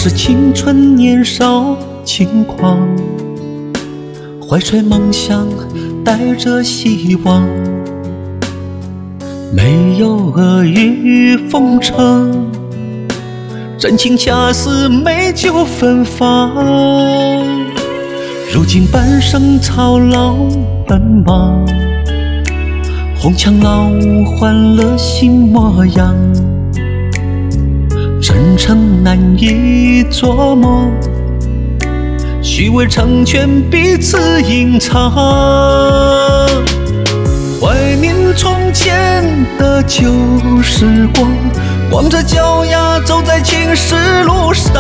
是青春年少轻狂，怀揣梦想，带着希望，没有阿谀奉承，真情假使美酒芬芳。如今半生操劳奔忙，红墙老屋换了新模样，真诚难以琢磨，虚伪成全彼此隐藏。怀念从前的旧时光，光着脚丫走在青石路上，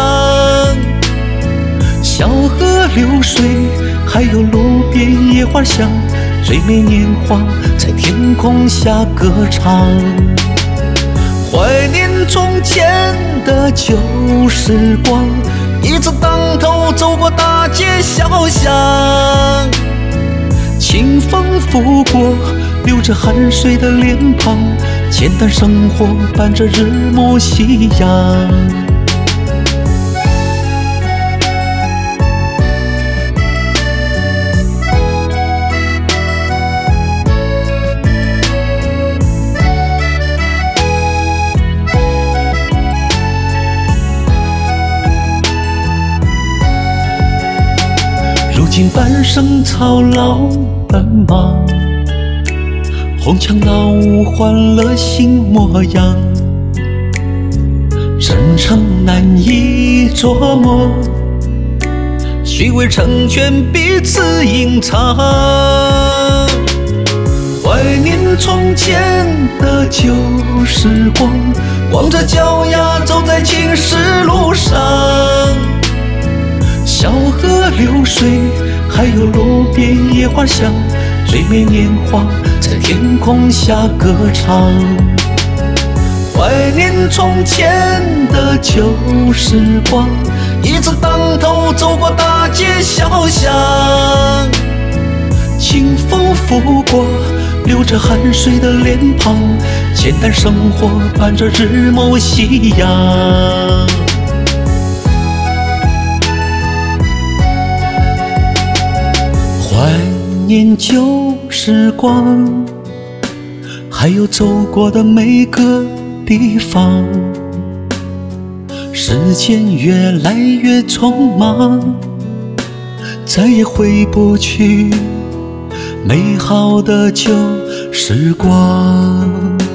小河流水，还有路边野花香，最美年华在天空下歌唱。怀念从前的旧时光，一字当头走过大街小巷，清风拂过流着汗水的脸庞，简单生活伴着日暮夕阳。如今半生操劳奔忙，红墙老屋换了新模样，真诚难以琢磨，虚伪成全彼此隐藏。怀念从前的旧时光，光着脚丫走在青石路上，小河流水，还有路边野花香，最美年华在天空下歌唱。怀念从前的旧时光，一字当头走过大街小巷，清风拂过流着汗水的脸庞，简单生活伴着日暮夕阳。怀念旧时光，还有走过的每个地方。时间越来越匆忙，再也回不去美好的旧时光。